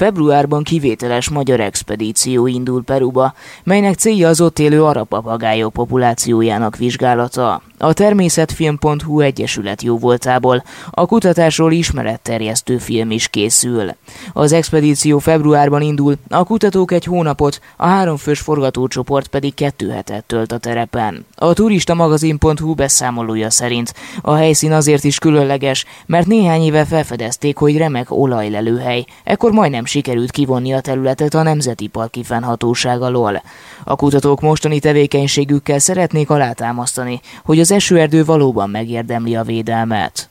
Februárban kivételes magyar expedíció indul Peruba, melynek célja az ott élő arab papagájok populációjának vizsgálata. A Természetfilm.hu egyesület jóvoltából a kutatásról ismeretterjesztő film is készül. Az expedíció februárban indul, a kutatók egy hónapot, a 3 fős forgatócsoport pedig 2 hetet tölt a terepen. A turistamagazin.hu beszámolója szerint a helyszín azért is különleges, mert néhány éve felfedezték, hogy remek olajlelőhely, ekkor majdnem sikerült kivonni a területet a Nemzeti Parki Fennhatóság alól. A kutatók mostani tevékenységükkel szeretnék alátámasztani, hogy az esőerdő valóban megérdemli a védelmet.